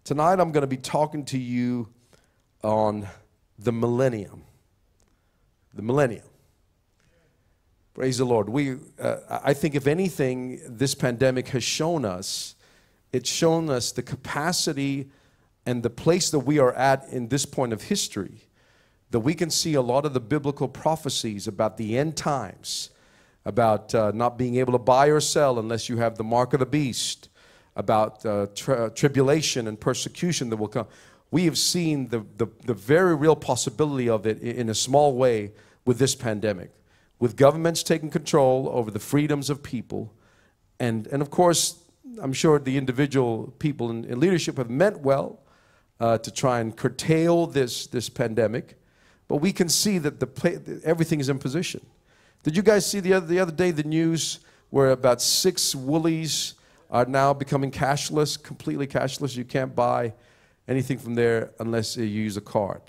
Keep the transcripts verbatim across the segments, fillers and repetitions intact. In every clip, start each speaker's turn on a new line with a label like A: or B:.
A: Tonight I'm going to be talking to you on the millennium. The millennium. Praise the Lord. We, uh, I think if anything, this pandemic has shown us, it's shown us the capacity and the place that we are at in this point of history, that we can see a lot of the biblical prophecies about the end times, about uh, not being able to buy or sell unless you have the mark of the beast, about uh, tri tribulation and persecution that will come. We have seen the, the, the very real possibility of it in a small way with this pandemic, with governments taking control over the freedoms of people. And, and of course, I'm sure the individual people in, in leadership have meant well uh, to try and curtail this, this pandemic. But we can see that the, everything is in position. Did you guys see the other, the other day the news where about six Woolies are now becoming cashless, completely cashless? You can't buy anything from there unless you use a card.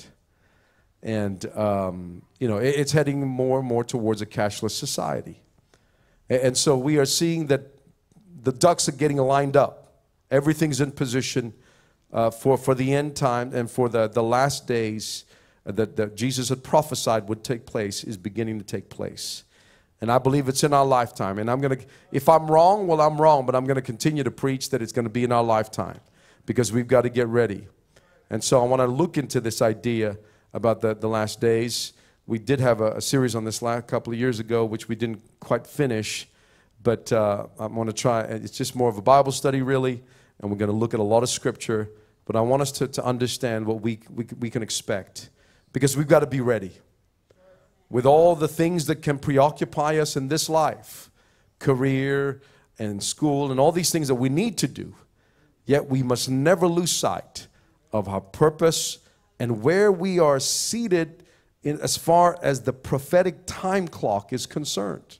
A: And, um, you know, it, it's heading more and more towards a cashless society. And, and so we are seeing that the ducks are getting lined up. Everything's in position uh, for, for the end time and for the, the last days that, that Jesus had prophesied would take place is beginning to take place. And I believe it's in our lifetime. And I'm going to, if I'm wrong, well, I'm wrong, but I'm going to continue to preach that it's going to be in our lifetime because we've got to get ready. And so I want to look into this idea about the, the last days. We did have a, a series on this last couple of years ago, which we didn't quite finish, but uh, I'm going to try. It's just more of a Bible study, really, and we're going to look at a lot of Scripture. But I want us to, to understand what we, we, we can expect because we've got to be ready. With all the things that can preoccupy us in this life, career and school and all these things that we need to do, yet we must never lose sight of our purpose and where we are seated in as far as the prophetic time clock is concerned.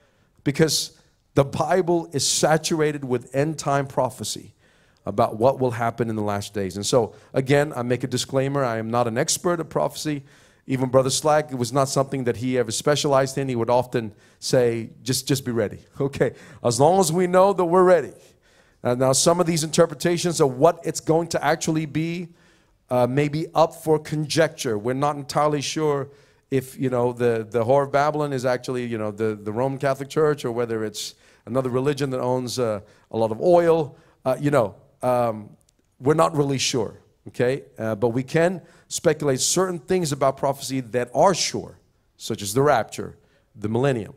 A: Because the Bible is saturated with end time prophecy about what will happen in the last days. And so, again, I make a disclaimer. I am not an expert at prophecy. Even Brother Slack, it was not something that he ever specialized in. He would often say, just, just be ready. Okay, as long as we know that we're ready. Uh, now, some of these interpretations of what it's going to actually be uh, may be up for conjecture. We're not entirely sure if, you know, the, the Whore of Babylon is actually, you know, the, the Roman Catholic Church or whether it's another religion that owns uh, a lot of oil. Uh, you know, um, we're not really sure, okay? Uh, but we can speculate certain things about prophecy that are sure, such as the rapture, the millennium,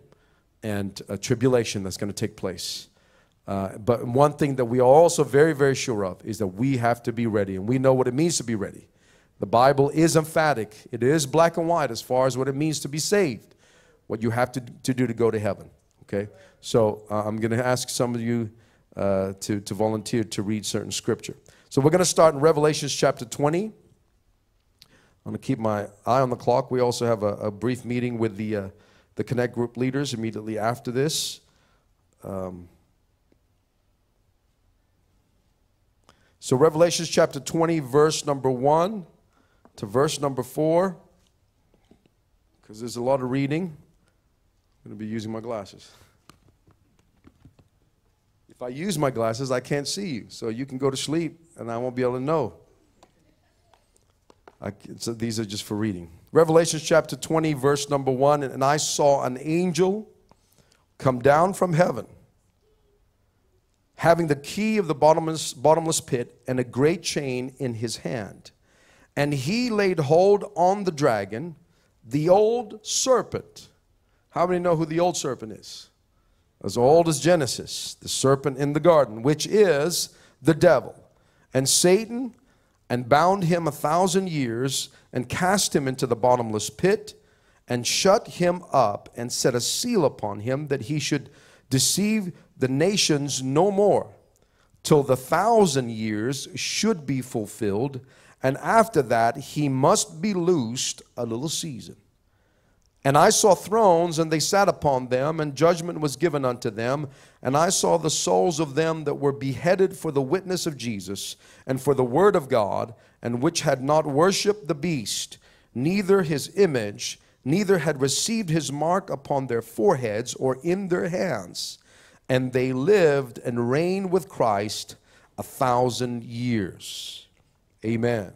A: and a tribulation that's going to take place. Uh, but one thing that we are also very, very sure of is that we have to be ready, and we know what it means to be ready. The Bible is emphatic. It is black and white as far as what it means to be saved, what you have to, to do to go to heaven, okay? So uh, I'm going to ask some of you uh, to, to volunteer to read certain scripture. So we're going to start in Revelation chapter twenty. I'm going to keep my eye on the clock. We also have a, a brief meeting with the, uh, the Connect Group leaders immediately after this. Um, so Revelation chapter twenty, verse number one to verse number four, because there's a lot of reading. I'm going to be using my glasses. If I use my glasses, I can't see you, so you can go to sleep and I won't be able to know. I, so these are just for reading. Revelation chapter twenty, verse number one. And I saw an angel come down from heaven, having the key of the bottomless, bottomless pit and a great chain in his hand. And he laid hold on the dragon, the old serpent. How many know who the old serpent is? As old as Genesis, the serpent in the garden, which is the devil and Satan, and bound him a thousand years, and cast him into the bottomless pit, and shut him up, and set a seal upon him, that he should deceive the nations no more, till the thousand years should be fulfilled, and after that he must be loosed a little season. And I saw thrones, and they sat upon them, and judgment was given unto them. And I saw the souls of them that were beheaded for the witness of Jesus, and for the word of God, and which had not worshipped the beast, neither his image, neither had received his mark upon their foreheads or in their hands. And they lived and reigned with Christ a thousand years. Amen.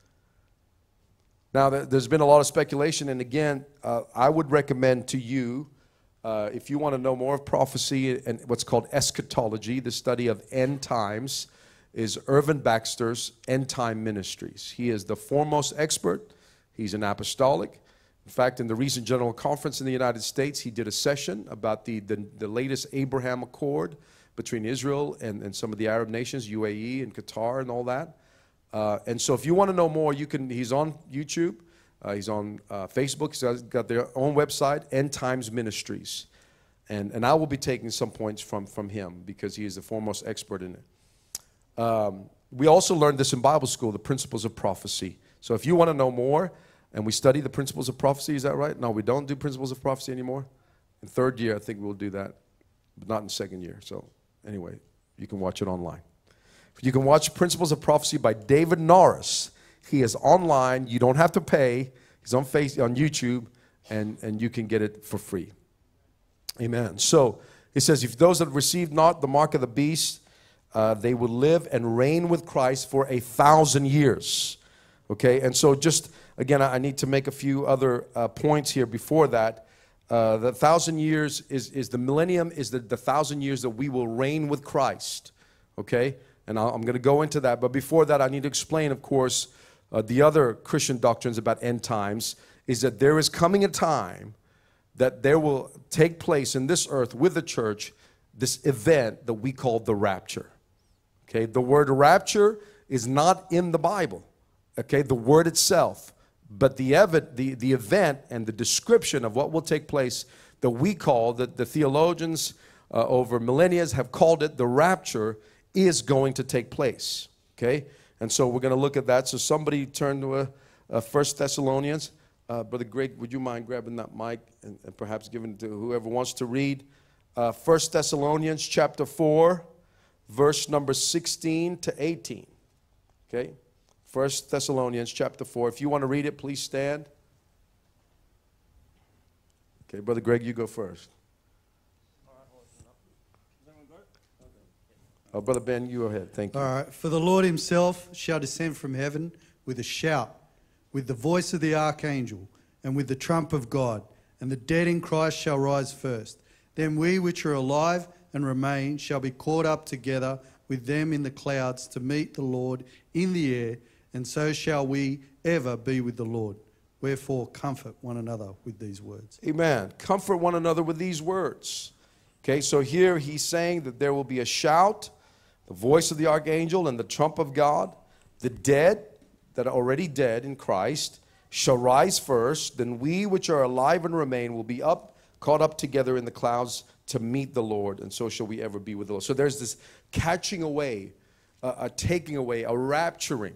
A: Now, there's been a lot of speculation, and again, uh, I would recommend to you, uh, if you want to know more of prophecy and what's called eschatology, the study of end times, is Irvin Baxter's End Time Ministries. He is the foremost expert. He's an apostolic. In fact, in the recent General Conference in the United States, he did a session about the, the, the latest Abraham Accord between Israel and, and some of the Arab nations, U A E and Qatar and all that. Uh, and so if you want to know more, you can. He's on YouTube. Uh, he's on uh, Facebook. He's got their own website, End Times Ministries. And, and I will be taking some points from, from him because he is the foremost expert in it. Um, we also learned this in Bible school, the principles of prophecy. So if you want to know more, and we study the principles of prophecy, is that right? No, we don't do principles of prophecy anymore. In third year, I think we'll do that, but not in second year. So anyway, you can watch it online. You can watch Principles of Prophecy by David Norris. He is online. You don't have to pay. He's on face on YouTube, and, and you can get it for free. Amen. So it says, if those that receive not the mark of the beast, uh, they will live and reign with Christ for a thousand years. Okay, and so just, again, I need to make a few other uh, points here before that. Uh, the thousand years is, is the millennium, is the, the thousand years that we will reign with Christ. Okay? And I'm going to go into that. But before that, I need to explain, of course, uh, the other Christian doctrines about end times, is that there is coming a time that there will take place in this earth with the church, this event that we call the rapture. Okay? The word rapture is not in the Bible. Okay? The word itself. But the, ev- the, the event and the description of what will take place that we call, that the theologians uh, over millennia have called it the rapture, is going to take place. Okay? And so we're going to look at that. So somebody turn to a, a First Thessalonians. Uh, Brother Greg, would you mind grabbing that mic and, and perhaps giving it to whoever wants to read? Uh, First Thessalonians chapter four, verse number sixteen to eighteen. Okay? First Thessalonians chapter four. If you want to read it, please stand. Okay, Brother Greg, you go first. Oh, Brother Ben, you go ahead. Thank you.
B: All right. For the Lord himself shall descend from heaven with a shout, with the voice of the archangel, and with the trump of God. And the dead in Christ shall rise first. Then we which are alive and remain shall be caught up together with them in the clouds to meet the Lord in the air, and so shall we ever be with the Lord. Wherefore comfort one another with these words.
A: Amen. Comfort one another with these words. Okay, so here he's saying that there will be a shout, the voice of the archangel and the trump of God. The dead that are already dead in Christ shall rise first. Then we which are alive and remain will be up, caught up together in the clouds to meet the Lord, and so shall we ever be with the Lord. So there's this catching away, uh, a taking away, a rapturing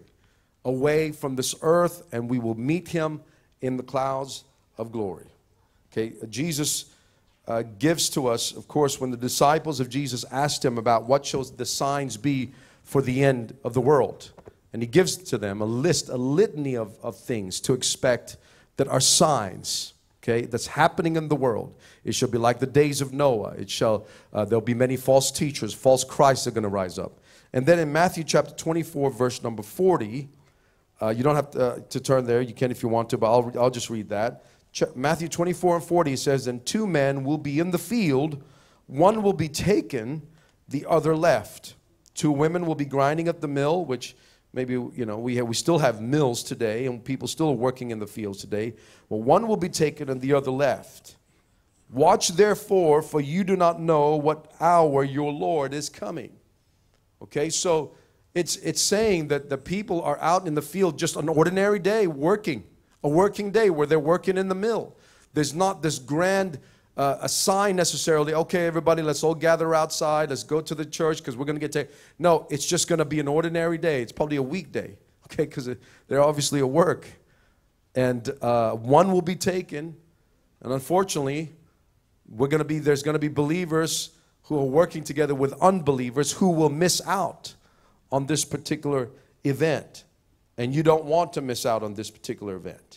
A: away from this earth, and we will meet him in the clouds of glory. Okay, Jesus uh, gives to us, of course, when the disciples of Jesus asked him about what shall the signs be for the end of the world. And he gives to them a list, a litany of, of things to expect that are signs, okay, that's happening in the world. It shall be like the days of Noah. It shall, uh, there'll be many false teachers, false Christs are going to rise up. And then in Matthew chapter twenty-four, verse number forty, uh, you don't have to, uh, to turn there. You can if you want to, but I'll, I'll just read that. Ch- Matthew twenty-four and forty says, and two men will be in the field. One will be taken, the other left. Two women will be grinding at the mill, which maybe, you know, we, have, we still have mills today, and people still are working in the fields today. Well, one will be taken and the other left. Watch therefore, for you do not know what hour your Lord is coming. Okay, so it's, it's saying that the people are out in the field just an ordinary day working, a working day where they're working in the mill. There's not this grand uh, a sign necessarily, okay, everybody, let's all gather outside, let's go to the church because we're going to get taken. No, it's just going to be an ordinary day. It's probably a weekday, okay, because they're obviously at work. And uh, one will be taken, and unfortunately, we're going to be, there's going to be believers who are working together with unbelievers who will miss out on this particular event. And you don't want to miss out on this particular event.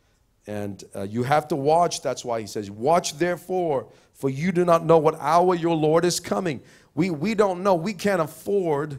A: And uh, you have to watch. That's why he says, watch therefore, for you do not know what hour your Lord is coming. We, we don't know. We can't afford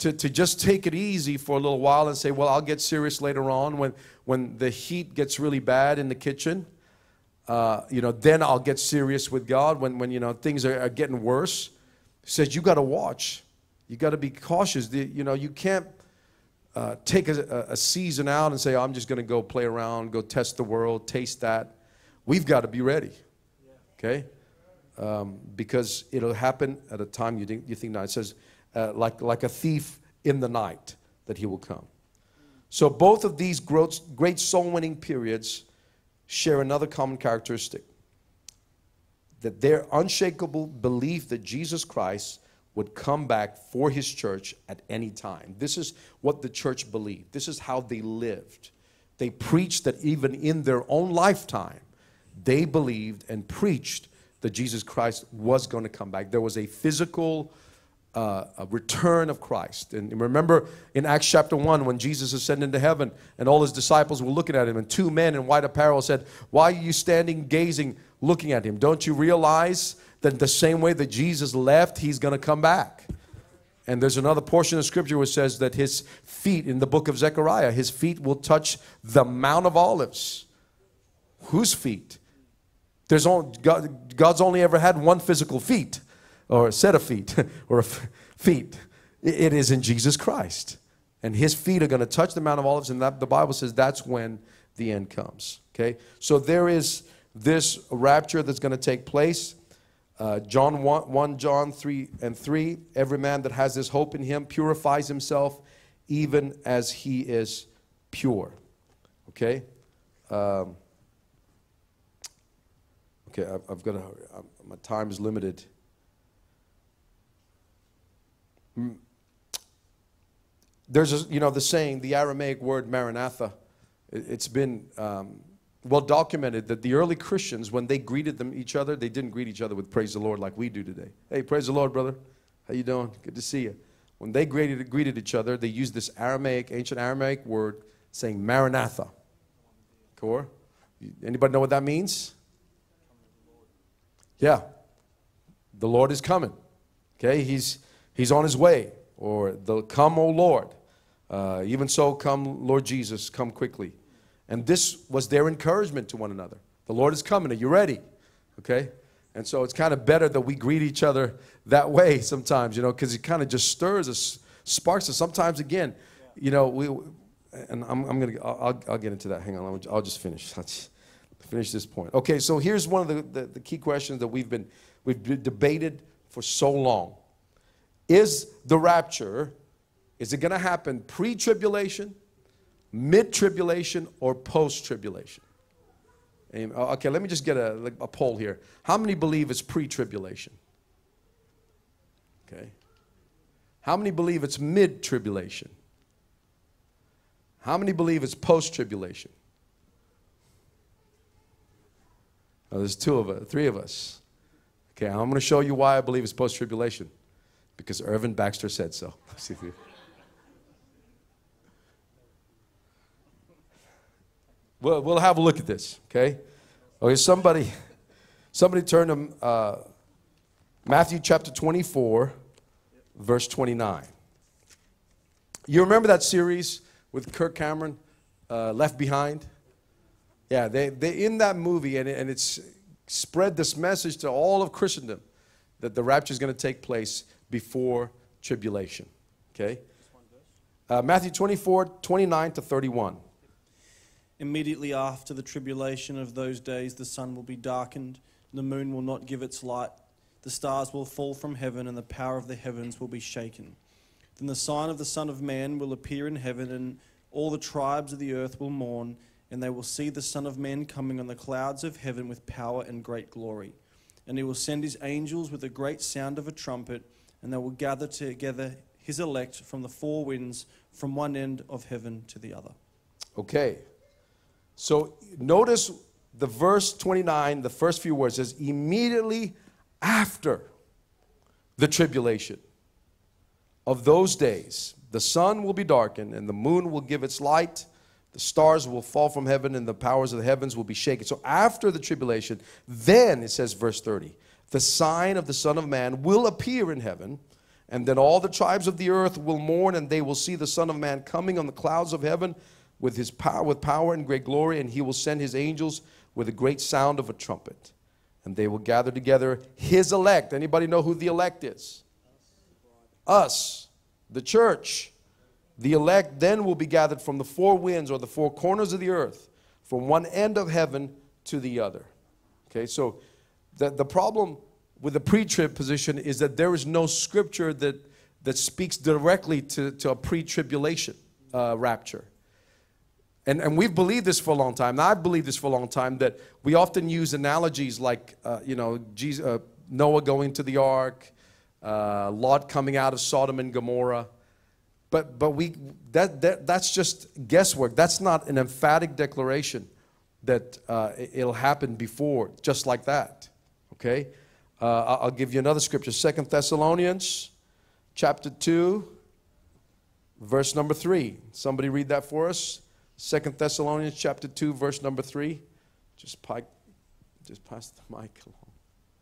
A: to, to just take it easy for a little while and say, well, I'll get serious later on when, when the heat gets really bad in the kitchen. Uh, you know, then I'll get serious with God when, when you know, things are, are getting worse. He says, you got to watch. You got to be cautious. The, you know, you can't uh, take a, a season out and say, oh, I'm just going to go play around, go test the world, taste that. We've got to be ready, okay? Um, because it'll happen at a time you think, you think not. It says, uh, like, like a thief in the night, that he will come. So both of these great, great soul-winning periods share another common characteristic, that their unshakable belief that Jesus Christ would come back for his church at any time. This is what the church believed. This is how they lived. They preached that even in their own lifetime, they believed and preached that Jesus Christ was going to come back. There was a physical uh, a return of Christ. And remember in Acts chapter one, when Jesus ascended into heaven and all his disciples were looking at him, and two men in white apparel said, why are you standing gazing, looking at him? Don't you realize that the same way that Jesus left, he's going to come back? And there's another portion of scripture which says that his feet, in the book of Zechariah, his feet will touch the Mount of Olives. Whose feet? There's only, God, God's only ever had one physical feet, or a set of feet, or a f- feet. It is in Jesus Christ. And his feet are going to touch the Mount of Olives, and that, the Bible says that's when the end comes. Okay? So there is this rapture that's going to take place. Uh, John one, one John three and three, every man that has this hope in him purifies himself even as he is pure. Okay? Um, okay, I've, I've got to hurry. I'm, my time is limited. There's, a, you know, the saying, the Aramaic word Maranatha, it, it's been um, well documented that the early Christians, when they greeted them each other, they didn't greet each other with praise the Lord like we do today. Hey, praise the Lord, brother. How you doing? Good to see you. When they greeted, greeted each other, they used this Aramaic, ancient Aramaic word saying Maranatha. Core? Anybody know what that means? Yeah. The Lord is coming. Okay, he's he's on his way. Or the come, O Lord. Uh, even so, come, Lord Jesus, come quickly. And this was their encouragement to one another. The Lord is coming. Are you ready? Okay? And so it's kind of better that we greet each other that way sometimes, you know, because it kind of just stirs us, sparks us. Sometimes, again, you know, we, and I'm, I'm going to, I'll, I'll get into that. Hang on, I'll, I'll just finish. I'll just finish this point. Okay, so here's one of the, the, the key questions that we've been, we've been debated for so long. Is the rapture, is it going to happen pre-tribulation, mid-tribulation, or post-tribulation? Okay, let me just get a, a poll here. How many believe it's pre-tribulation? Okay. How many believe it's mid-tribulation? How many believe it's post-tribulation? Oh, there's two of us, three of us. Okay, I'm going to show you why I believe it's post-tribulation. Because Irvin Baxter said so. We'll, we'll have a look at this, okay? Okay, somebody, somebody turn to uh, Matthew chapter twenty-four, verse twenty-nine. You remember that series with Kirk Cameron, uh, Left Behind? Yeah, they, they in that movie, and, and it's spread this message to all of Christendom that the rapture is going to take place before tribulation. Okay? Uh, Matthew twenty-four, twenty-nine to thirty-one.
C: Immediately after the tribulation of those days, the sun will be darkened, the moon will not give its light, the stars will fall from heaven, and the power of the heavens will be shaken. Then the sign of the Son of Man will appear in heaven, and all the tribes of the earth will mourn, and they will see the Son of Man coming on the clouds of heaven with power and great glory. And he will send his angels with a great sound of a trumpet, and they will gather together his elect from the four winds, from one end of heaven to the other.
A: Okay. So notice the verse twenty-nine, the first few words says, immediately after the tribulation of those days, the sun will be darkened, and the moon will give its light, the stars will fall from heaven, and the powers of the heavens will be shaken. So after the tribulation, then it says, verse thirty, the sign of the Son of Man will appear in heaven, And then all the tribes of the earth will mourn, and they will see the Son of Man coming on the clouds of heaven with his power, with power and great glory, and he will send his angels with a great sound of a trumpet. And they will gather together his elect. Anybody know who the elect is? Us, the church. The elect then will be gathered from the four winds, or the four corners of the earth, from one end of heaven to the other. Okay, so the, the problem with the pre-trib position is that there is no scripture that, that speaks directly to, to a pre-tribulation uh, rapture. And, and we've believed this for a long time. And I've believed this for a long time, that we often use analogies like, uh, you know, Jesus, uh, Noah going to the ark, uh, Lot coming out of Sodom and Gomorrah. But, but we, that, that, that's just guesswork. That's not an emphatic declaration that uh, it'll happen before, just like that. Okay? Uh, I'll give you another scripture. Second Thessalonians chapter two, verse number three. Somebody read that for us. Second Thessalonians chapter two, verse number three. Just, pike, just pass the mic along.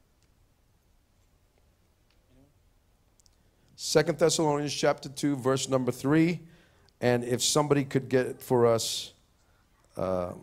A: Second Thessalonians chapter two, verse number three. And if somebody could get it for us. Um,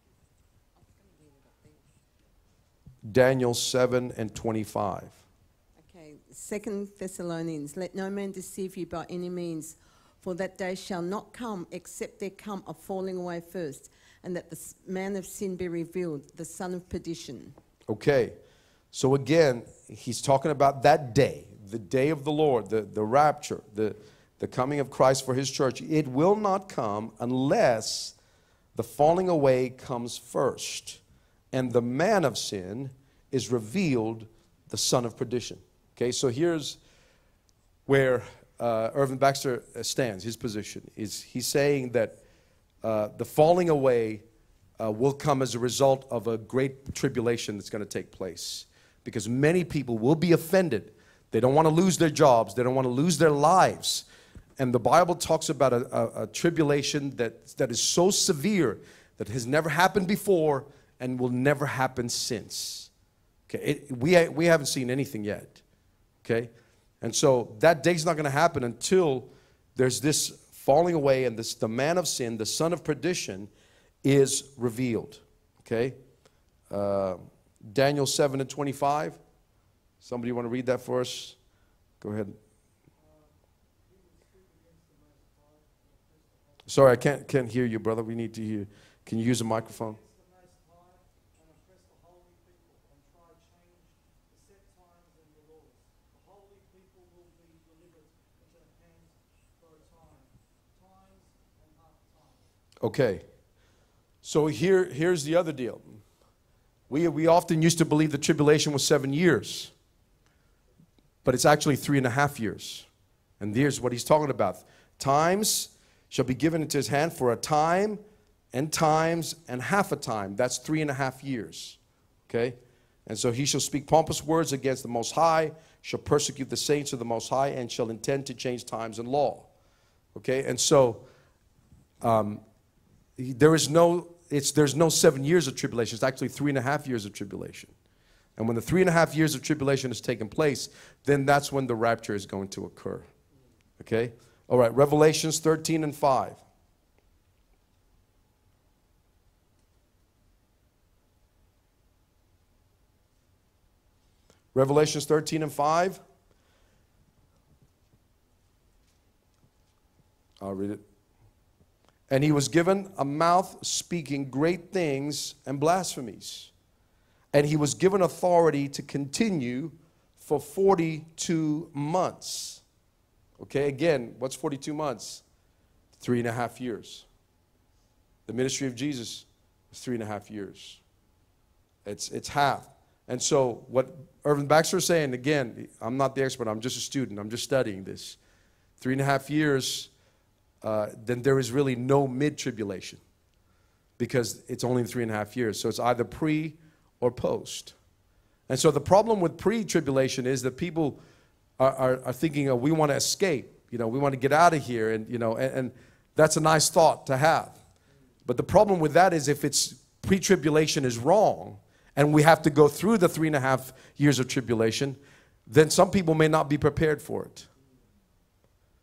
A: Daniel seven and twenty-five.
D: Okay, Second Thessalonians, let no man deceive you by any means, for that day shall not come except there come a falling away first, and that the man of sin be revealed, the son of perdition.
A: Okay, so again, he's talking about that day, the day of the Lord, the, the rapture, the, the coming of Christ for his church. It will not come unless the falling away comes first, and the man of sin is revealed, the son of perdition. Okay, so here's where uh, Irvin Baxter stands. His position is he's saying that uh, the falling away uh, will come as a result of a great tribulation that's going to take place, because many people will be offended. They don't want to lose their jobs. They don't want to lose their lives. And the Bible talks about a, a, a tribulation that, that is so severe that has never happened before and will never happen since. Okay, it, we, we haven't seen anything yet. Okay, and so that day's not going to happen until there's this falling away, and this the man of sin, the son of perdition, is revealed. Okay, uh, Daniel seven and twenty-five. Somebody want to read that for us? Go ahead. Sorry, I can't can't hear you, brother. We need to hear. Can you use a microphone? Okay, so here, here's the other deal. We, we often used to believe the tribulation was seven years, but it's actually three and a half years. And here's what he's talking about. Times shall be given into his hand for a time, and times, and half a time. That's three and a half years. Okay? And so he shall speak pompous words against the Most High, shall persecute the saints of the Most High, and shall intend to change times and law. Okay? And so, um, There is no, it's, there's no seven years of tribulation. It's actually three and a half years of tribulation. And when the three and a half years of tribulation has taken place, then that's when the rapture is going to occur. Okay? All right, Revelations thirteen and five. Revelations thirteen and five. I'll read it. And he was given a mouth speaking great things and blasphemies. And he was given authority to continue for forty-two months. Okay, again, what's forty-two months? Three and a half years. The ministry of Jesus was three and a half years. It's, it's half. And so what Irvin Baxter is saying, again, I'm not the expert, I'm just a student, I'm just studying this. Three and a half years. Uh, then there is really no mid-tribulation, because it's only three and a half years. So it's either pre or post. And so the problem with pre-tribulation is that people are, are, are thinking, oh, we want to escape. You know, we want to get out of here. And, you know, and, and that's a nice thought to have. But the problem with that is if it's pre-tribulation is wrong, and we have to go through the three and a half years of tribulation, then some people may not be prepared for it.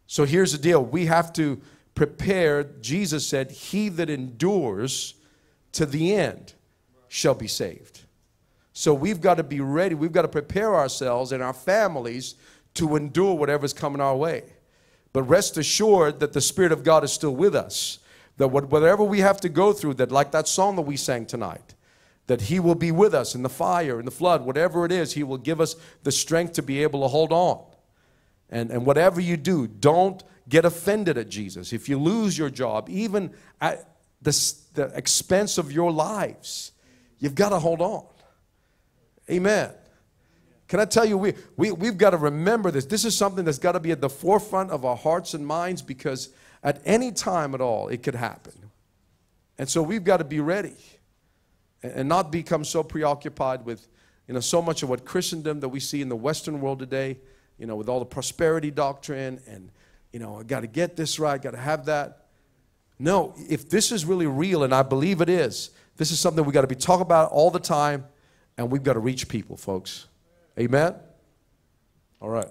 A: So here's the deal. We have to prepare. Jesus said, he that endures to the end shall be saved. So we've got to be ready. We've got to prepare ourselves and our families to endure whatever's coming our way. But rest assured that the Spirit of God is still with us. That whatever we have to go through, that like that song that we sang tonight, that he will be with us in the fire, in the flood, whatever it is, he will give us the strength to be able to hold on. And, and whatever you do, don't get offended at Jesus. If you lose your job, even at the, the expense of your lives, you've got to hold on. Amen. Can I tell you, we, we, we've got to remember this. This is something that's got to be at the forefront of our hearts and minds, because at any time at all, it could happen. And so we've got to be ready and, and not become so preoccupied with, you know, so much of what Christendom that we see in the Western world today, you know, with all the prosperity doctrine and, you know, I got to get this right, got to have that. No, if this is really real, and I believe it is, this is something we got to be talking about all the time, and we've got to reach people, folks. Amen? All right.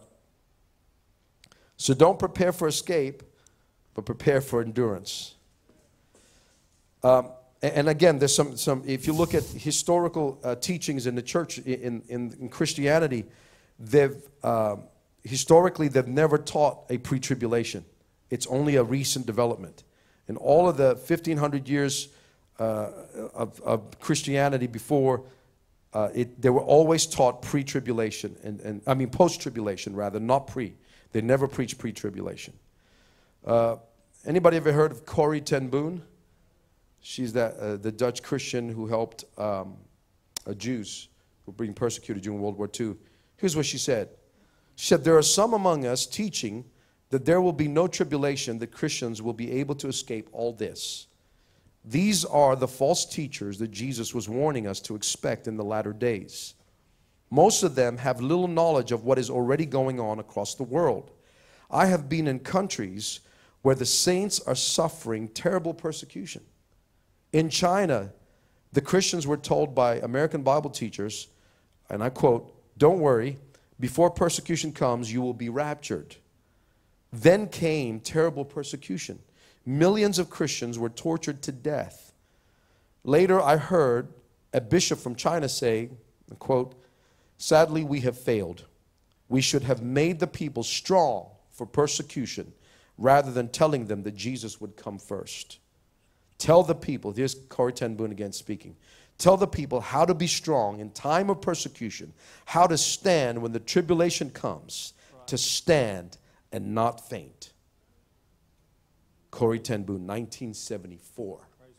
A: So don't prepare for escape, but prepare for endurance. Um, and, and again, there's some, some, if you look at historical uh, teachings in the church, in, in, in Christianity, they've, um, historically, they've never taught a pre-tribulation. It's only a recent development. In all of the fifteen hundred years uh, of, of Christianity before, uh, it, they were always taught pre-tribulation, and, and I mean post-tribulation rather, not pre. They never preached pre-tribulation. Uh, anybody ever heard of Corrie ten Boom? She's that, uh, the Dutch Christian who helped um, uh, Jews who were being persecuted during World War Two. Here's what she said. She said, there are some among us teaching that there will be no tribulation, that Christians will be able to escape all this. These are the false teachers that Jesus was warning us to expect in the latter days. Most of them have little knowledge of what is already going on across the world. I have been in countries where the saints are suffering terrible persecution. In China, the Christians were told by American Bible teachers, and I quote, don't worry, before persecution comes, you will be raptured. Then came terrible persecution. Millions of Christians were tortured to death. Later, I heard a bishop from China say, quote, sadly, we have failed. We should have made the people strong for persecution rather than telling them that Jesus would come first. Tell the people, here's Corrie ten Boom again speaking, tell the people how to be strong in time of persecution, how to stand when the tribulation comes, right. To stand and not faint. Corrie ten Boom, nineteen seventy-four.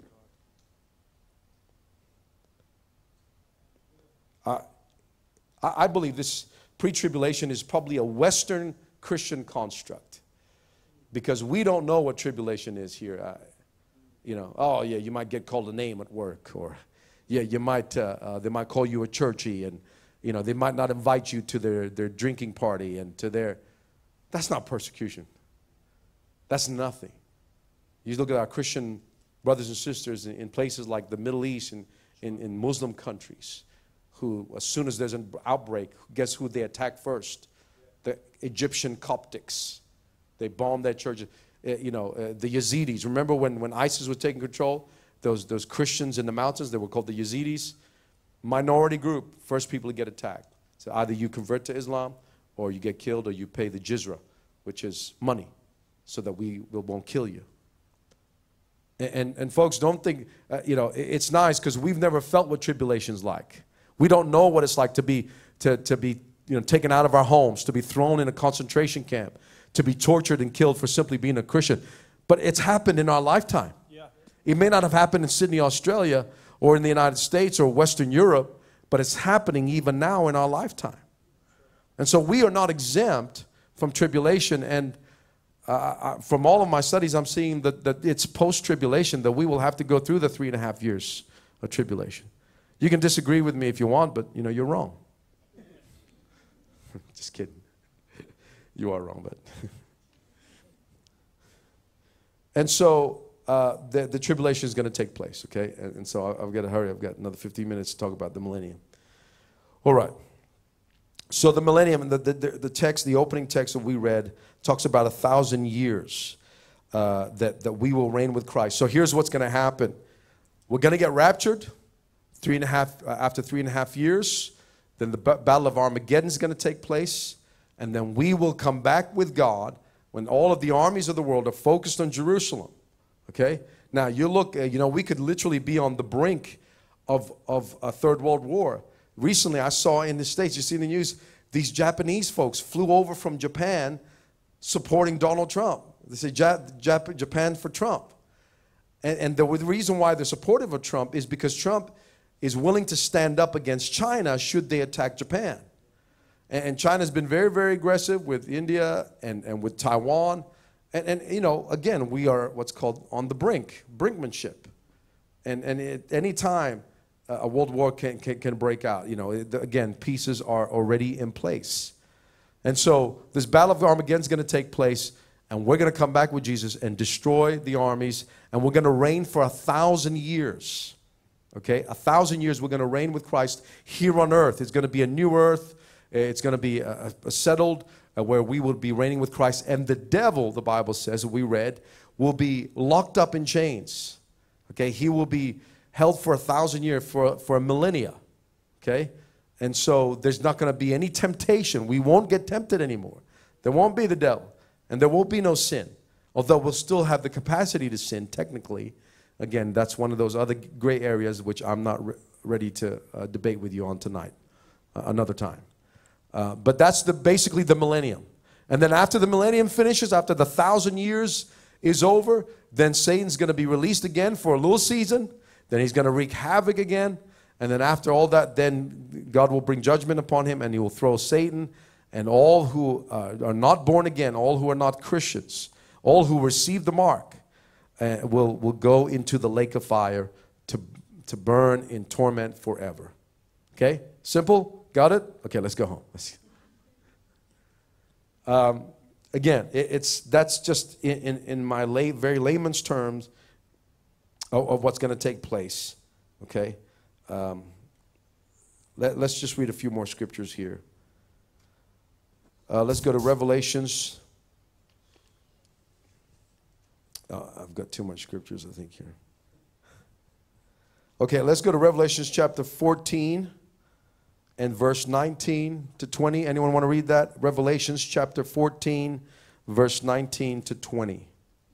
A: Uh, I believe this pre-tribulation is probably a Western Christian construct, because we don't know what tribulation is here. Uh, you know, oh yeah, you might get called a name at work, or yeah, you might uh, uh, they might call you a churchy, and you know they might not invite you to their their drinking party and to their. That's not persecution. That's nothing. You look at our Christian brothers and sisters in, in places like the Middle East and in, in Muslim countries, who, as soon as there's an outbreak, guess who they attack first? The Egyptian Coptics. They bombed their churches. Uh, you know, uh, the Yazidis. Remember when, when ISIS was taking control? Those, those Christians in the mountains, they were called the Yazidis. Minority group, first people to get attacked. So either you convert to Islam, or you get killed, or you pay the jizra, which is money, so that we, we won't kill you. And, and, and folks, don't think, uh, you know, it's nice because we've never felt what tribulation's like. We don't know what it's like to be, to, to be you know, taken out of our homes, to be thrown in a concentration camp, to be tortured and killed for simply being a Christian. But it's happened in our lifetime. Yeah. It may not have happened in Sydney, Australia, or in the United States or Western Europe, but it's happening even now in our lifetime. And so we are not exempt from tribulation. And uh, from all of my studies, I'm seeing that, that it's post-tribulation that we will have to go through the three and a half years of tribulation. You can disagree with me if you want, but you know, you're wrong. Just kidding. You are wrong, but. And so uh, the, the tribulation is going to take place, okay? And, and so I, I've got to hurry. I've got another fifteen minutes to talk about the millennium. All right. So the millennium, the, the, the text, the opening text that we read, talks about a thousand years uh, that, that we will reign with Christ. So here's what's going to happen. We're going to get raptured three and a half, uh, after three and a half years. Then the b- Battle of Armageddon is going to take place. And then we will come back with God when all of the armies of the world are focused on Jerusalem. Okay? Now, you look, uh, you know, we could literally be on the brink of, of a third world war. Recently, I saw in the States, you see in the news, these Japanese folks flew over from Japan supporting Donald Trump. They say Jap- Jap- Japan for Trump. And, and the, the reason why they're supportive of Trump is because Trump is willing to stand up against China should they attack Japan. And, and China's been very, very aggressive with India and, and with Taiwan. And, and, you know, again, we are what's called on the brink, brinkmanship. And, and at any time, a world war can, can, can break out. You know, it, again, pieces are already in place. And so this Battle of Armageddon is going to take place, and we're going to come back with Jesus and destroy the armies, and we're going to reign for a thousand years. Okay, a thousand years we're going to reign with Christ here on earth. It's going to be a new earth. It's going to be a, a settled uh, where we will be reigning with Christ. And the devil, the Bible says, we read, will be locked up in chains. Okay, he will be held for a thousand years, for, for a millennia, okay? And so there's not going to be any temptation. We won't get tempted anymore. There won't be the devil, and there won't be no sin, although we'll still have the capacity to sin, technically. Again, that's one of those other gray areas which I'm not re- ready to uh, debate with you on tonight, uh, another time. Uh, but that's the, basically the millennium. And then after the millennium finishes, after the thousand years is over, then Satan's going to be released again for a little season. Then he's going to wreak havoc again. And then after all that, then God will bring judgment upon him, and he will throw Satan and all who uh, are not born again, all who are not Christians, all who receive the mark, uh, will, will go into the lake of fire to, to burn in torment forever. Okay? Simple? Got it? Okay, let's go home. Let's, um, again, it, it's that's just in, in, in my lay, very layman's terms, of what's going to take place, okay? Um, let, let's just read a few more scriptures here. Uh, let's go to Revelations. Oh, I've got too much scriptures, I think, here. Okay, let's go to Revelations chapter fourteen and verse nineteen to twenty. Anyone want to read that? Revelations chapter fourteen, verse nineteen to twenty.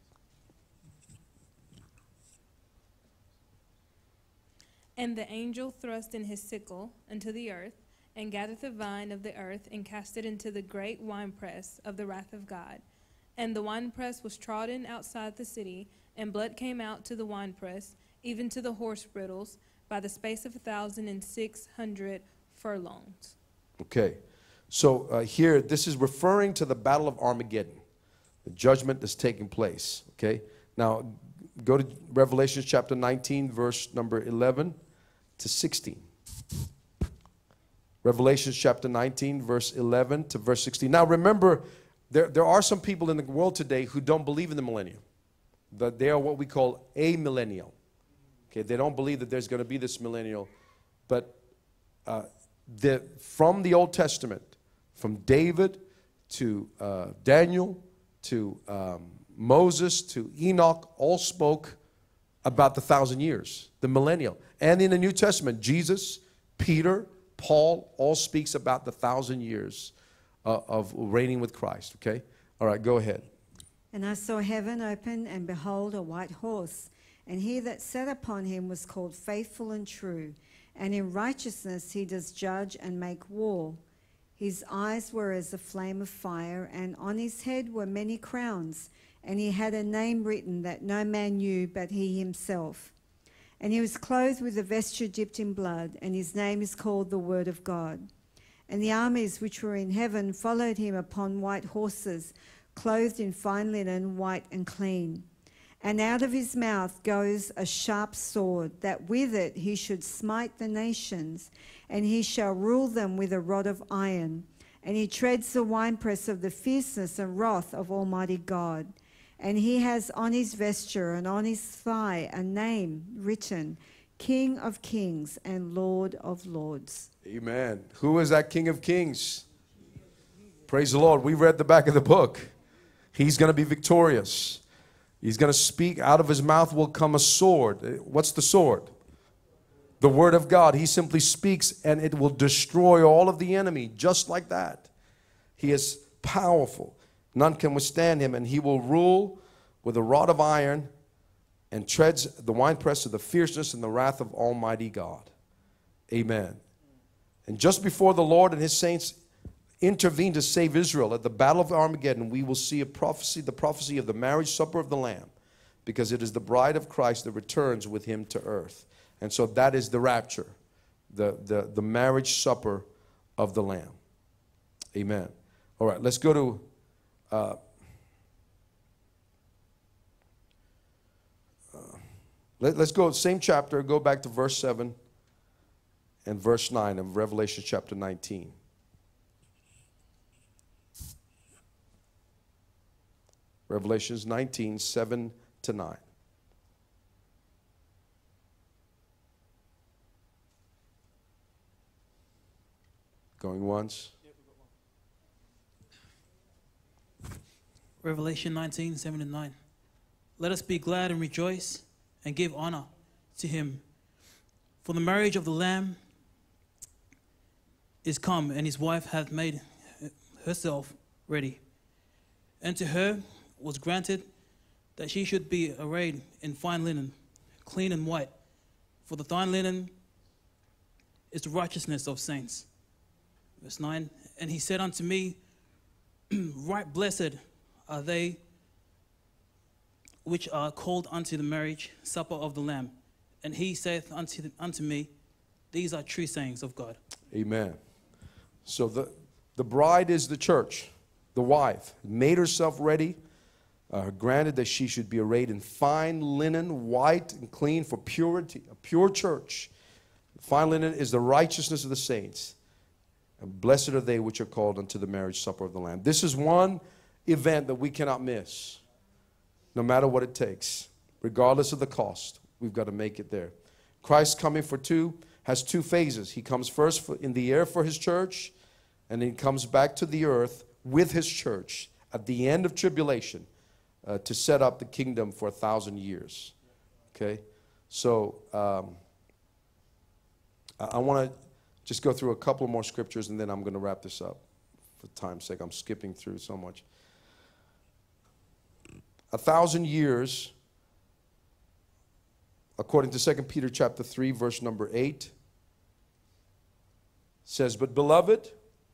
E: And the angel thrust in his sickle unto the earth, and gathered the vine of the earth, and cast it into the great winepress of the wrath of God. And the winepress was trodden outside the city, and blood came out to the winepress, even to the horse bridles, by the space of a thousand and six hundred furlongs.
A: Okay, so uh, here, this is referring to the Battle of Armageddon, the judgment that's taking place, okay? Now, go to Revelation chapter nineteen, verse number eleven to sixteen. Revelation chapter nineteen, verse eleven to verse sixteen. Now remember, there, there are some people in the world today who don't believe in the millennium. That they are what we call amillennial. Okay, they don't believe that there's going to be this millennial. But uh, the, from the Old Testament, from David to uh, Daniel to um, Moses to Enoch, all spoke about the thousand years, the millennial. And in the New Testament, Jesus, Peter, Paul, all speaks about the thousand years uh, of reigning with Christ, okay? All right, go ahead.
F: And I saw heaven open, and behold, a white horse. And he that sat upon him was called Faithful and True. And in righteousness he does judge and make war. His eyes were as a flame of fire, and on his head were many crowns. And he had a name written that no man knew but he himself. And he was clothed with a vesture dipped in blood, and his name is called the Word of God. And the armies which were in heaven followed him upon white horses, clothed in fine linen, white and clean. And out of his mouth goes a sharp sword, that with it he should smite the nations, and he shall rule them with a rod of iron. And he treads the winepress of the fierceness and wrath of Almighty God. And he has on his vesture and on his thigh a name written, King of Kings and Lord of Lords.
A: Amen. Who is that King of Kings? Praise the Lord. We read the back of the book. He's going to be victorious. He's going to speak. Out of his mouth will come a sword. What's the sword? The word of God. He simply speaks and it will destroy all of the enemy just like that. He is powerful. None can withstand him, and he will rule with a rod of iron and treads the winepress of the fierceness and the wrath of Almighty God. Amen. And just before the Lord and his saints intervened to save Israel at the battle of Armageddon, we will see a prophecy, the prophecy of the marriage supper of the Lamb, because it is the bride of Christ that returns with him to earth. And so that is the rapture, the, the, the marriage supper of the Lamb. Amen. All right, let's go to uh, uh, let, let's go same chapter, go back to verse seven and verse nine of Revelation chapter nineteen. Revelations nineteen, seven to nine. Going once.
G: Revelation nineteen, seven and nine. Let us be glad and rejoice and give honor to him. For the marriage of the Lamb is come, and his wife hath made herself ready. And to her was granted that she should be arrayed in fine linen, clean and white. For the fine linen is the righteousness of saints. Verse nine. And he said unto me, right blessed are they which are called unto the marriage supper of the Lamb. And he saith unto, the, unto me, these are true sayings of God.
A: Amen. So the, the bride is the church, the wife, made herself ready, uh, granted that she should be arrayed in fine linen, white and clean for purity, a pure church. Fine linen is the righteousness of the saints. And blessed are they which are called unto the marriage supper of the Lamb. This is one event that we cannot miss, no matter what it takes, regardless of the cost. We've got to make it there. Christ coming for two has two phases. He comes first for, in the air for his church, and then he comes back to the earth with his church at the end of tribulation uh, to set up the kingdom for a thousand years. Okay? So um, I, I want to just go through a couple more scriptures, and then I'm going to wrap this up. For time's sake, I'm skipping through so much. A thousand years, according to Second Peter chapter three, verse number eight, says, but beloved,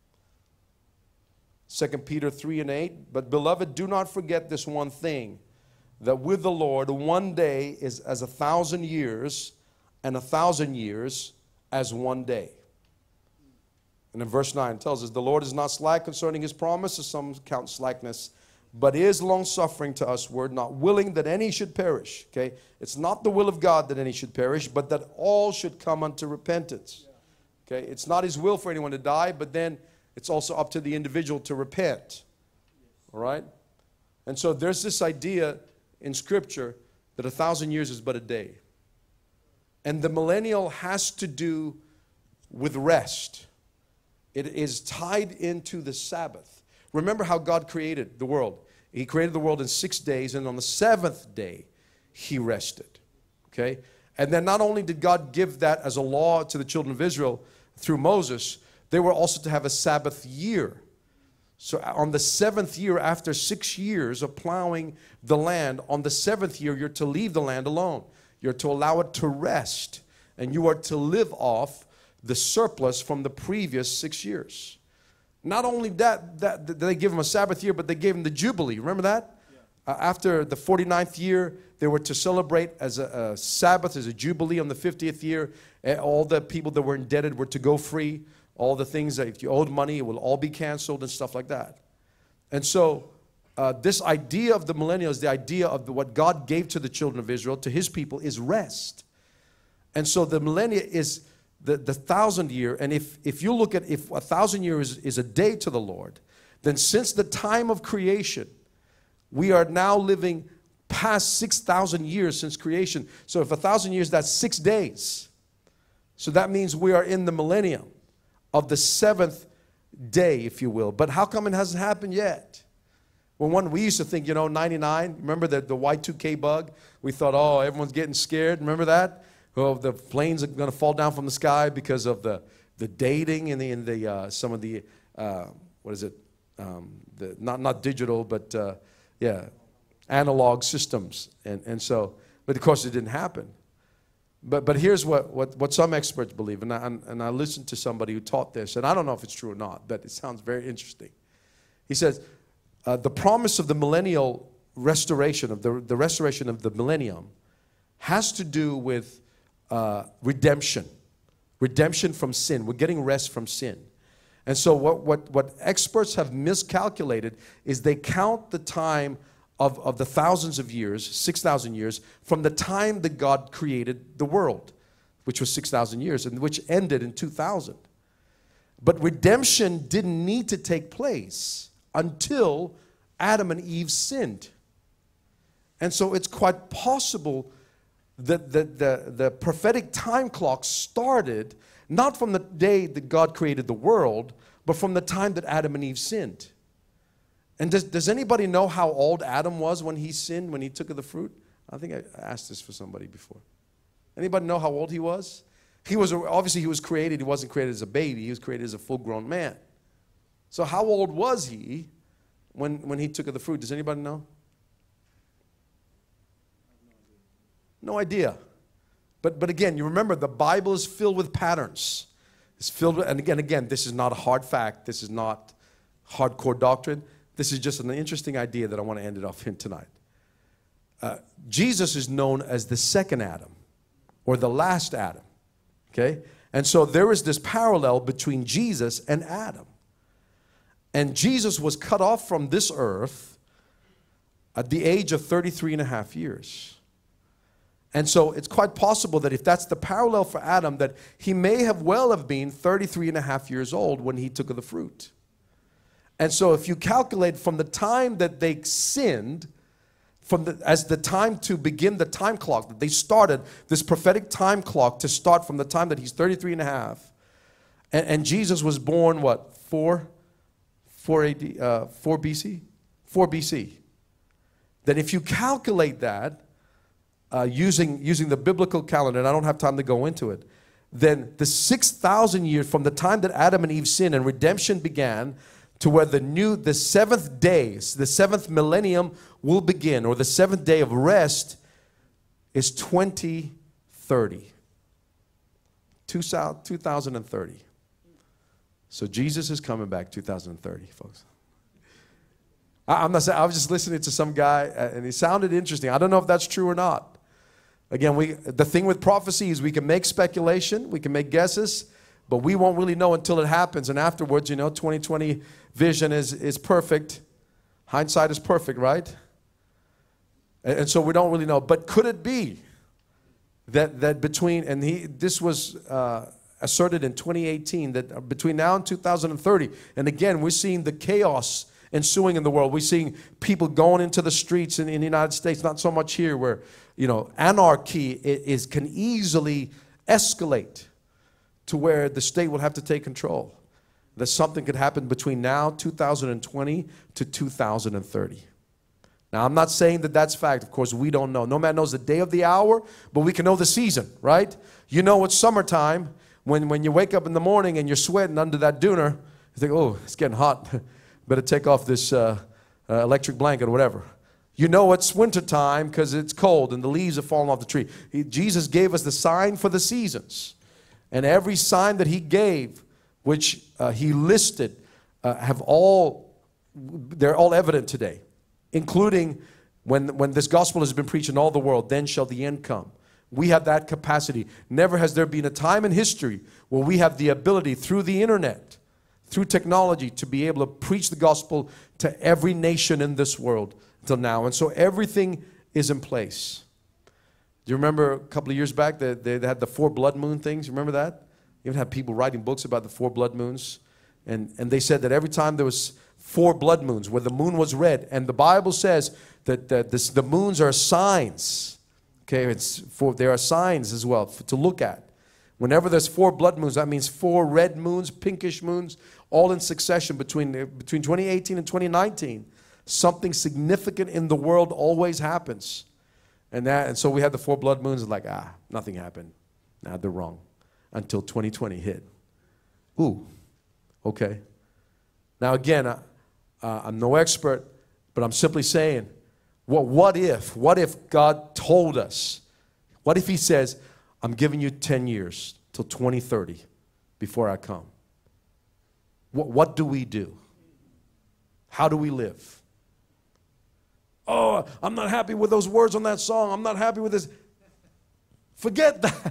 A: Second Peter three and eight, but beloved, do not forget this one thing, that with the Lord one day is as a thousand years, and a thousand years as one day. And in verse nine it tells us, the Lord is not slack concerning his promise, as some count slackness, but is long-suffering to usward, not willing that any should perish. Okay? It's not the will of God that any should perish, but that all should come unto repentance. Okay? It's not his will for anyone to die, but then it's also up to the individual to repent. All right? And so there's this idea in Scripture that a thousand years is but a day. And the millennial has to do with rest. It is tied into the Sabbath. Remember how God created the world. He created the world in six days, and on the seventh day, he rested. Okay? And then not only did God give that as a law to the children of Israel through Moses, they were also to have a Sabbath year. So on the seventh year, after six years of plowing the land, on the seventh year, you're to leave the land alone. You're to allow it to rest, and you are to live off the surplus from the previous six years. Not only that, that, that they give them a Sabbath year, but they gave them the Jubilee. Remember that? Yeah. Uh, after the forty-ninth year, they were to celebrate as a, a Sabbath, as a Jubilee on the fiftieth year. All the people that were indebted were to go free. All the things that if you owed money, it will all be canceled and stuff like that. And so uh, this idea of the millennial is the idea of the, what God gave to the children of Israel, to his people, is rest. And so the millennia is The, the thousand year, and if, if you look at, if a thousand years is, is a day to the Lord, then since the time of creation, we are now living past six thousand years since creation. So if a thousand years, that's six days. So that means we are in the millennium of the seventh day, if you will. But how come it hasn't happened yet? Well, one, we used to think, you know, ninety-nine, remember the, the Y two K bug? We thought, oh, everyone's getting scared. Remember that? Oh, the planes are going to fall down from the sky because of the, the dating and the, and the uh, some of the, uh, what is it? Um, the, not, not digital, but, uh, yeah, analog systems. And, and so, but of course it didn't happen. But, but here's what, what, what some experts believe, and I, and I listened to somebody who taught this, and I don't know if it's true or not, but it sounds very interesting. He says, uh, the promise of the millennial restoration, of the, the restoration of the millennium, has to do with uh, redemption. Redemption from sin. We're getting rest from sin. And so what, what, what experts have miscalculated is they count the time Of, of the thousands of years, six thousand years, from the time that God created the world, which was six thousand years, and which ended in two thousand. But redemption didn't need to take place until Adam and Eve sinned. And so it's quite possible that the, the, the prophetic time clock started not from the day that God created the world, but from the time that Adam and Eve sinned. And does, does anybody know how old Adam was when he sinned, when he took of the fruit? I think I asked this for somebody before. Anybody know how old he was? He was, obviously he was created, he wasn't created as a baby, he was created as a full-grown man. So how old was he when, when he took of the fruit? Does anybody know? No idea. But, but again, you remember the Bible is filled with patterns. It's filled with, and again, again, this is not a hard fact. This is not hardcore doctrine. This is just an interesting idea that I want to end it off in tonight. Uh, Jesus is known as the second Adam, or the last Adam, okay? And so there is this parallel between Jesus and Adam. And Jesus was cut off from this earth at the age of thirty-three and a half years. And so it's quite possible that if that's the parallel for Adam, that he may have well have been thirty-three and a half years old when he took of the fruit. And so if you calculate from the time that they sinned, from the, as the time to begin the time clock, that they started this prophetic time clock to start from the time that he's thirty-three and a half. And, and Jesus was born, what, four, four A D, uh, four B C? four B C. Then if you calculate that uh, using, using the biblical calendar, and I don't have time to go into it, then the six thousand years from the time that Adam and Eve sinned and redemption began, to where the new, the seventh day, the seventh millennium will begin, or the seventh day of rest, is twenty thirty. two thousand thirty. So Jesus is coming back two thousand thirty, folks. I, I'm not saying, I was just listening to some guy, uh, and he sounded interesting. I don't know if that's true or not. Again, we, the thing with prophecy is we can make speculation, we can make guesses, but we won't really know until it happens. And afterwards, you know, twenty twenty vision is, is perfect. Hindsight is perfect, right? And, and so we don't really know. But could it be that, that between, and he, this was uh, asserted in twenty eighteen, that between now and two thousand thirty, and again, we're seeing the chaos ensuing in the world. We're seeing people going into the streets in, in the United States, not so much here, where, you know, anarchy is, can easily escalate to where the state will have to take control. That something could happen between now, two thousand twenty, to two thousand thirty. Now, I'm not saying that that's fact. Of course, we don't know. No man knows the day of the hour, but we can know the season, right? You know it's summertime when, when you wake up in the morning and you're sweating under that dooner. You think, oh, it's getting hot. Better take off this uh, uh, electric blanket or whatever. You know it's wintertime because it's cold and the leaves are falling off the tree. He, Jesus gave us the sign for the seasons. And every sign that he gave, which uh, he listed, uh, have all, they're all evident today. Including when, when this gospel has been preached in all the world, then shall the end come. We have that capacity. Never has there been a time in history where we have the ability through the internet, through technology, to be able to preach the gospel to every nation in this world until now. And so everything is in place. Do you remember a couple of years back that they, they had the four blood moon things? You remember that? You even had people writing books about the four blood moons. And, and they said that every time there was four blood moons where the moon was red, and the Bible says that, that this, the moons are signs. Okay, it's for, there are signs as well for, to look at. Whenever there's four blood moons, that means four red moons, pinkish moons, all in succession between, between twenty eighteen and twenty nineteen. Something significant in the world always happens. And, that, and so we had the four blood moons, like, ah, nothing happened. Nah, they're wrong. Until twenty twenty hit. Ooh, okay. Now again, I, uh, I'm no expert, but I'm simply saying, what, what if, what if God told us, what if he says, I'm giving you ten years till twenty thirty before I come? What, what do we do? How do we live? Oh, I'm not happy with those words on that song. I'm not happy with this. Forget that.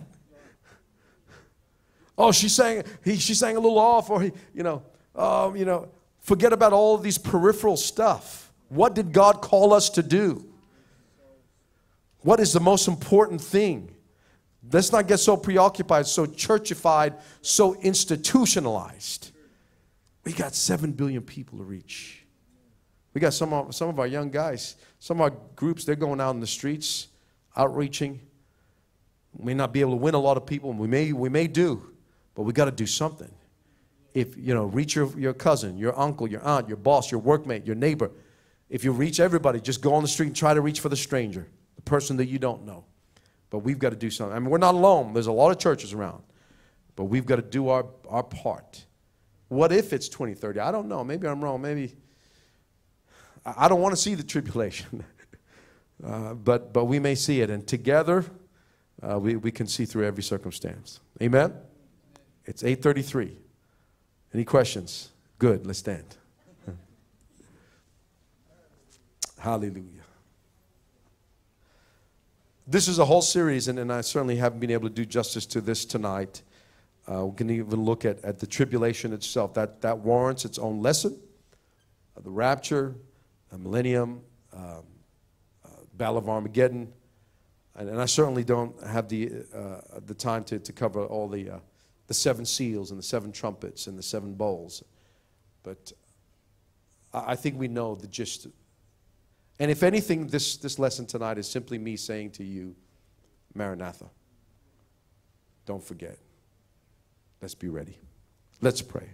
A: Oh, she sang, he, she sang a little off, or he, you know, um, you know, forget about all of these peripheral stuff. What did God call us to do? What is the most important thing? Let's not get so preoccupied, so churchified, so institutionalized. We got seven billion people to reach. We got some of, some of our young guys, some of our groups, they're going out in the streets, outreaching. We may not be able to win a lot of people, and we may, we may do, but we got to do something. If, you know, reach your, your cousin, your uncle, your aunt, your boss, your workmate, your neighbor. If you reach everybody, just go on the street and try to reach for the stranger, the person that you don't know. But we've got to do something. I mean, we're not alone. There's a lot of churches around. But we've got to do our, our part. What if it's twenty thirty? I don't know. Maybe I'm wrong. Maybe. I don't want to see the tribulation. uh, but, but we may see it. And together, uh, we, we can see through every circumstance. Amen? It's eight thirty-three. Any questions? Good. Let's stand. Hallelujah. This is a whole series, and, and I certainly haven't been able to do justice to this tonight. Uh, we can even look at, at the tribulation itself. That, that warrants its own lesson. Uh, the rapture, the millennium, um, uh, Battle of Armageddon. And, and I certainly don't have the, uh, the time to, to cover all the, uh, the seven seals and the seven trumpets and the seven bowls. But I, I think we know the gist. And if anything, this, this lesson tonight is simply me saying to you, Maranatha. Don't forget. Let's be ready. Let's pray.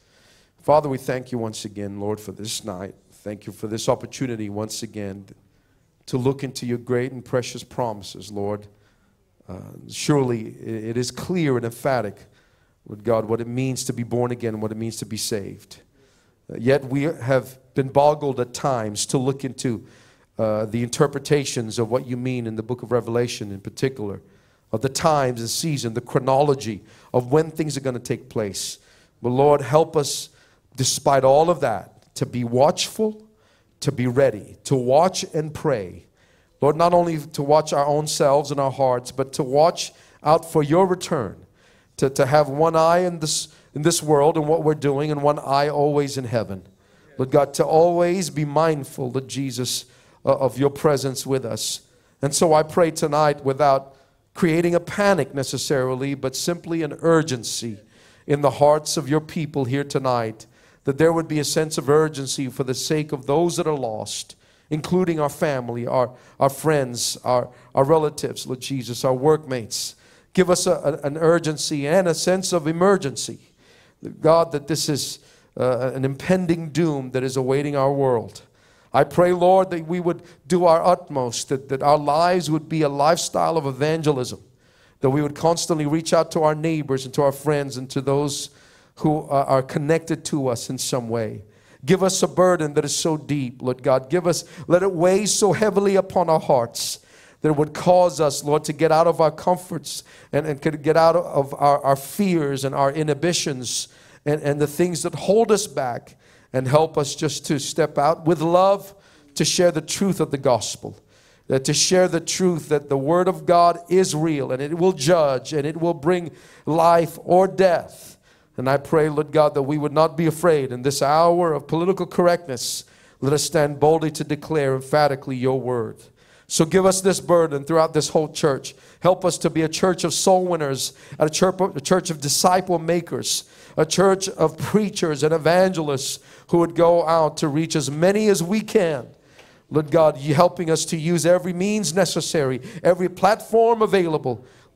A: Father, we thank you once again, Lord, for this night. Thank you for this opportunity once again to look into your great and precious promises, Lord. Uh, surely it is clear and emphatic, Lord God, what it means to be born again and what it means to be saved. Uh, yet we have been boggled at times to look into uh, the interpretations of what you mean in the book of Revelation in particular, of the times and season, the chronology of when things are going to take place. But Lord, help us, despite all of that, to be watchful, to be ready, to watch and pray. Lord, not only to watch our own selves and our hearts, but to watch out for your return, to, to have one eye in this, in this world and what we're doing, and one eye always in heaven. Lord God, to always be mindful, Lord Jesus, uh, of your presence with us. And so I pray tonight, without creating a panic necessarily, but simply an urgency in the hearts of your people here tonight, that there would be a sense of urgency for the sake of those that are lost, including our family, our, our friends, our, our relatives, Lord Jesus, our workmates. Give us a, a, an urgency and a sense of emergency. God, that this is uh, an impending doom that is awaiting our world. I pray, Lord, that we would do our utmost, that, that our lives would be a lifestyle of evangelism, that we would constantly reach out to our neighbors and to our friends and to those who are connected to us in some way. Give us a burden that is so deep, Lord God. Give us, let it weigh so heavily upon our hearts that it would cause us, Lord, to get out of our comforts and, and could get out of our, our fears and our inhibitions and, and the things that hold us back, and help us just to step out with love to share the truth of the gospel. That to share the truth that the Word of God is real and it will judge and it will bring life or death. And I pray, Lord God, that we would not be afraid in this hour of political correctness. Let us stand boldly to declare emphatically your word. So give us this burden throughout this whole church. Help us to be a church of soul winners, a church, a church of disciple makers, a church of preachers and evangelists who would go out to reach as many as we can. Lord God, you helping us to use every means necessary, every platform available,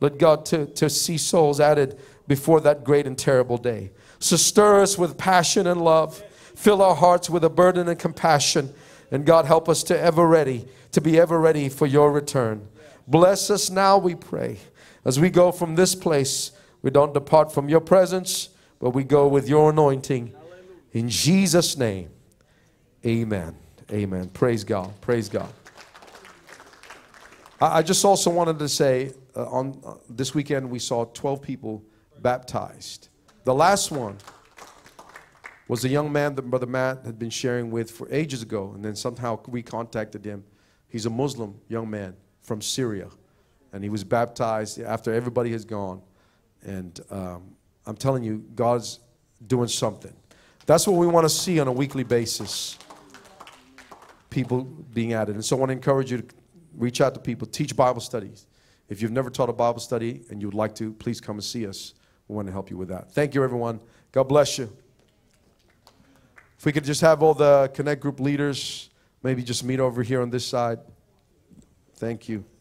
A: Lord God, to, to see souls added before that great and terrible day. So stir us with passion and love. Fill our hearts with a burden and compassion. And God, help us to ever ready, to be ever ready for your return. Bless us now, we pray. As we go from this place, we don't depart from your presence, but we go with your anointing. In Jesus' name, amen. Amen. Praise God. Praise God. I, I just also wanted to say, uh, on uh, this weekend we saw twelve people baptized. The last one was a young man that Brother Matt had been sharing with for ages ago, and then somehow we contacted him. He's a Muslim young man from Syria, and he was baptized after everybody has gone. And um, I'm telling you, God's doing something. That's what we want to see on a weekly basis, people being added. And so I want to encourage you to reach out to people, teach Bible studies. If you've never taught a Bible study and you would like to, please come and see us. We want to help you with that. Thank you, everyone. God bless you. If we could just have all the Connect Group leaders maybe just meet over here on this side. Thank you.